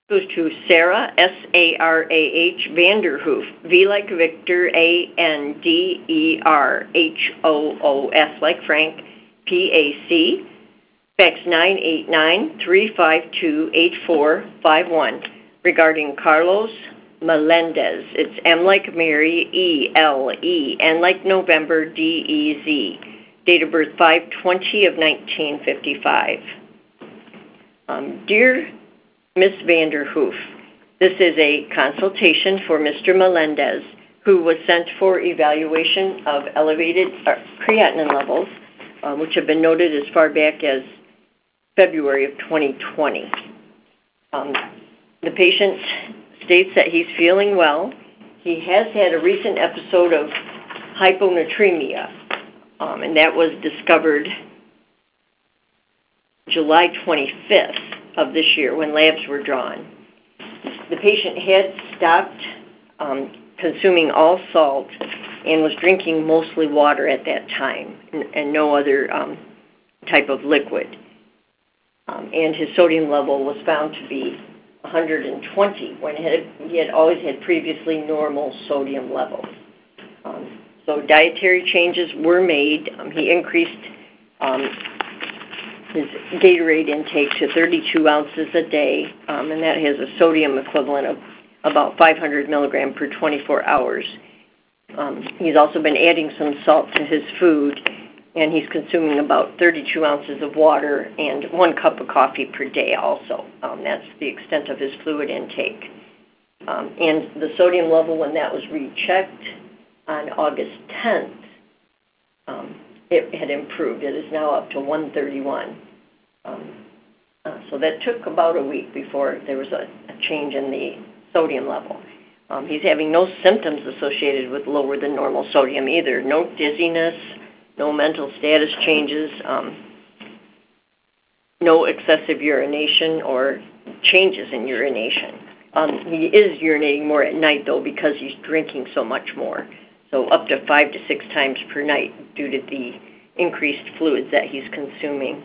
Goes to Sarah, S-A-R-A-H, Vanderhoof, V like Victor, A-N-D-E-R-H-O-O-S like Frank, P-A-C, fax 989-352-8451, regarding Carlos Melendez. It's M like Mary, E-L-E, N like November, D-E-Z. Date of birth 5/20 of 1955. Dear Miss Vanderhoof, this is a consultation for Mr. Melendez, who was sent for evaluation of elevated creatinine levels, which have been noted as far back as February of 2020. The patient states that he's feeling well. He has had a recent episode of hyponatremia, and that was discovered July 25th of this year when labs were drawn. The patient had stopped consuming all salt and was drinking mostly water at that time and no other type of liquid. And his sodium level was found to be 120 when he had always had previously normal sodium levels. So dietary changes were made. He increased his Gatorade intake to 32 ounces a day, and that has a sodium equivalent of about 500 milligrams per 24 hours. He's also been adding some salt to his food, and he's consuming about 32 ounces of water and 1 cup of coffee per day also. That's the extent of his fluid intake. And the sodium level, when that was rechecked on August 10th, it had improved. It is now up to 131. So that took about a week before there was a change in the sodium level. He's having no symptoms associated with lower than normal sodium either. No dizziness, no mental status changes, no excessive urination or changes in urination. He is urinating more at night, though, because he's drinking so much more. So up to 5 to 6 times per night due to the increased fluids that he's consuming.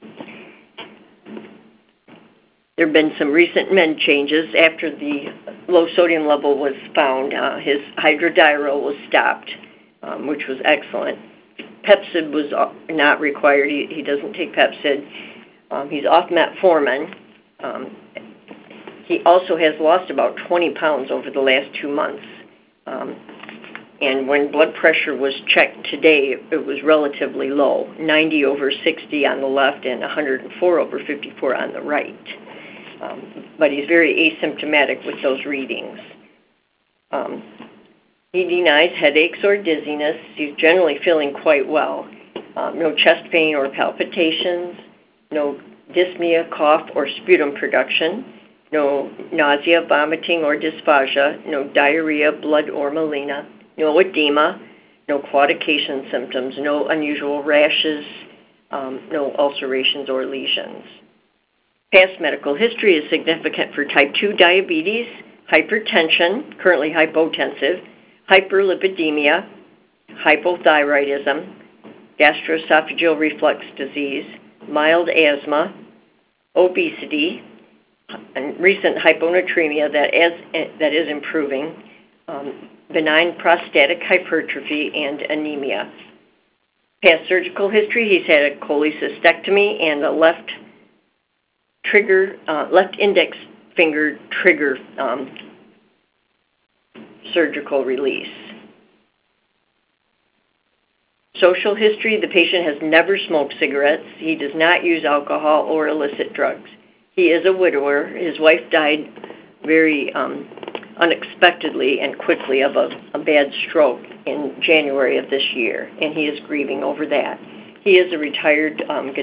There have been some recent med changes. After the low sodium level was found, his hydrodiol was stopped, which was excellent. Pepsid was not required. He doesn't take Pepsid. He's off metformin. He also has lost about 20 pounds over the last 2 months. And when blood pressure was checked today, it was relatively low, 90 over 60 on the left and 104 over 54 on the right. But he's very asymptomatic with those readings. He denies headaches or dizziness. He's generally feeling quite well. No chest pain or palpitations, no dyspnea, cough, or sputum production, no nausea, vomiting, or dysphagia, no diarrhea, blood, or melena, no edema, no claudication symptoms, no unusual rashes, no ulcerations or lesions. Past medical history is significant for type 2 diabetes, hypertension, currently hypotensive, hyperlipidemia, hypothyroidism, gastroesophageal reflux disease, mild asthma, obesity, and recent hyponatremia that is improving, benign prostatic hypertrophy, and anemia. Past surgical history, he's had a cholecystectomy and a left index finger trigger surgical release. Social history, the patient has never smoked cigarettes. He does not use alcohol or illicit drugs. He is a widower. His wife died very unexpectedly and quickly of a bad stroke in January of this year, and he is grieving over that. He is a retired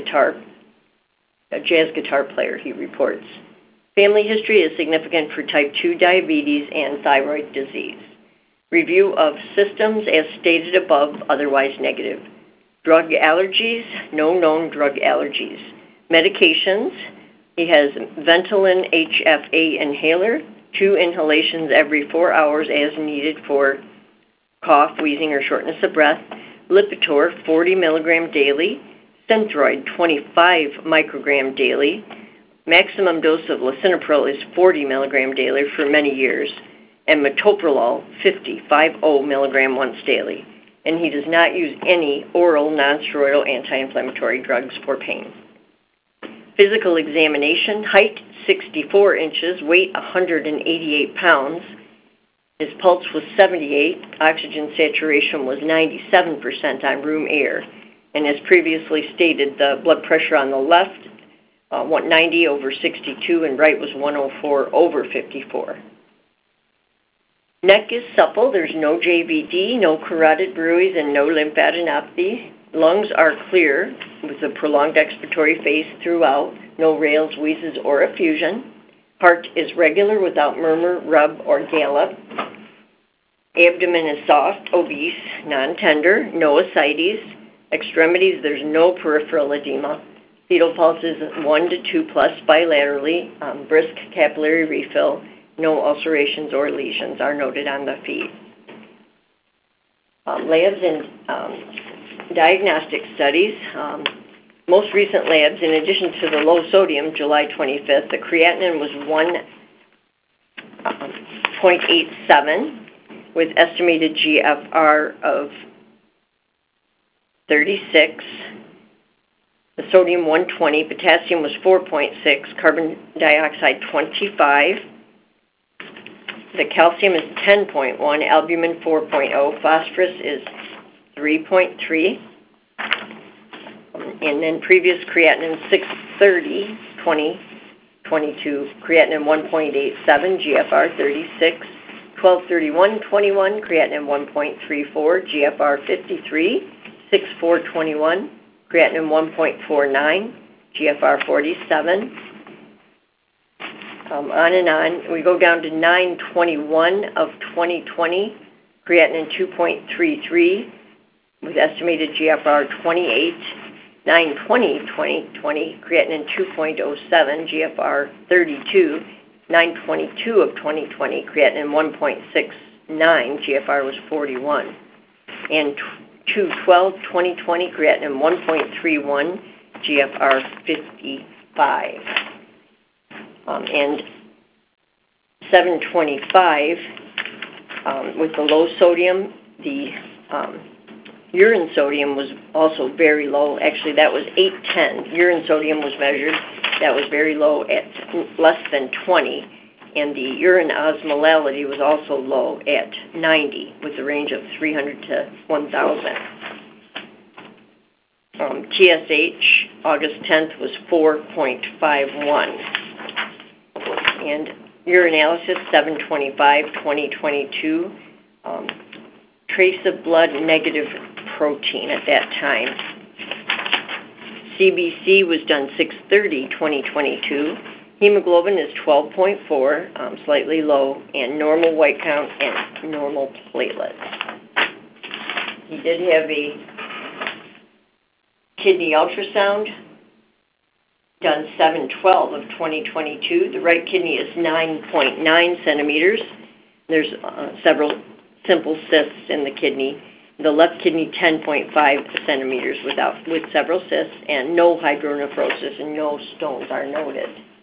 jazz guitar player, he reports. Family history is significant for type 2 diabetes and thyroid disease. Review of systems as stated above, otherwise negative. Drug allergies, no known drug allergies. Medications, he has Ventolin HFA inhaler, 2 inhalations every 4 hours as needed for cough, wheezing, or shortness of breath. Lipitor, 40 milligram daily. Synthroid, 25 microgram daily. Maximum dose of lisinopril is 40 milligram daily for many years, and metoprolol 50 milligram once daily. And he does not use any oral nonsteroidal anti-inflammatory drugs for pain. Physical examination: height 64 inches, weight 188 pounds. His pulse was 78, oxygen saturation was 97% on room air, and as previously stated, the blood pressure on the left, 190 over 62, and right was 104 over 54. Neck is supple. There's no JVD, no carotid bruits, and no lymphadenopathy. Lungs are clear with a prolonged expiratory phase throughout, no rales, wheezes, or effusion. Heart is regular without murmur, rub, or gallop. Abdomen is soft, obese, non-tender, no ascites. Extremities, there's no peripheral edema. Fetal pulse is 1 to 2 plus bilaterally, brisk capillary refill. No ulcerations or lesions are noted on the feet. Labs and diagnostic studies. Most recent labs, in addition to the low sodium, July 25th, the creatinine was 1.87 with estimated GFR of 36. The sodium 120, potassium was 4.6, carbon dioxide 25. The calcium is 10.1, albumin 4.0, phosphorus is 3.3, and then previous creatinine 630, 2022, creatinine 1.87, GFR 36, 1231, 21, creatinine 1.34, GFR 53, 6421, creatinine 1.49, GFR 47. On and on. We go down to 9/21 of 2020, creatinine 2.33 with estimated GFR 28. 9/20/2020, creatinine 2.07, GFR 32. 9/22 of 2020, creatinine 1.69, GFR was 41. And 2/12/2020, creatinine 1.31, GFR 55. And 725 with the low sodium, the urine sodium was also very low. Actually, that was 810. Urine sodium was measured. That was very low at less than 20. And the urine osmolality was also low at 90 with a range of 300 to 1,000. TSH, August 10th, was 4.51. And urinalysis 7/25/2022, trace of blood negative protein at that time. CBC was done 6/30/2022. Hemoglobin is 12.4, slightly low, and normal white count and normal platelets. He did have a kidney ultrasound done 7/12 of 2022. The right kidney is 9.9 centimeters. There's several simple cysts in the kidney. The left kidney 10.5 centimeters with several cysts, and no hydronephrosis and no stones are noted.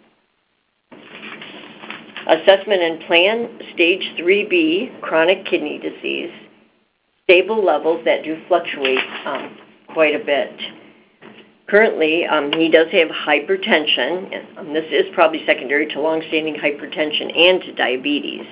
Assessment and plan: stage 3B, chronic kidney disease. Stable levels that do fluctuate quite a bit. Currently, he does have hypertension, and this is probably secondary to long-standing hypertension and to diabetes.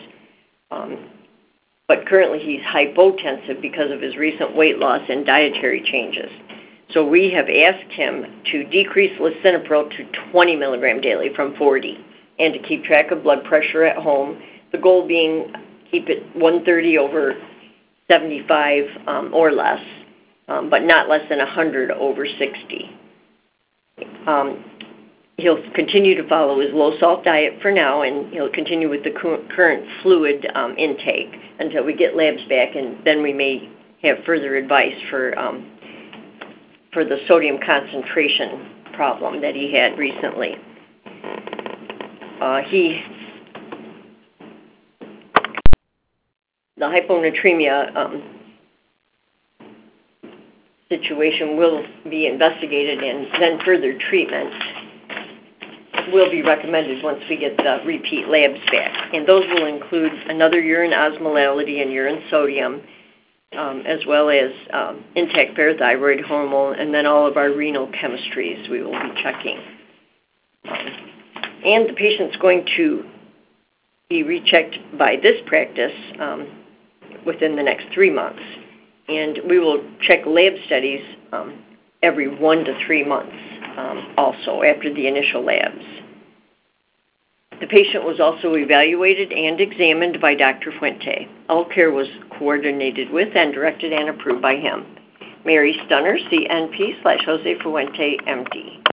But currently he's hypotensive because of his recent weight loss and dietary changes. So we have asked him to decrease lisinopril to 20 milligram daily from 40, and to keep track of blood pressure at home, the goal being keep it 130 over 75 or less, but not less than 100 over 60. He'll continue to follow his low-salt diet for now, and he'll continue with the current fluid intake until we get labs back, and then we may have further advice for the sodium concentration problem that he had recently. The hyponatremia situation will be investigated and then further treatment. will be recommended once we get the repeat labs back. And those will include another urine osmolality and urine sodium, as well as intact parathyroid hormone, and then all of our renal chemistries we will be checking. And the patient's going to be rechecked by this practice within the next 3 months. And we will check lab studies every 1 to 3 months also after the initial labs. The patient was also evaluated and examined by Dr. Fuente. All care was coordinated with and directed and approved by him. Mary Stunner, CNP/Jose Fuente, MD.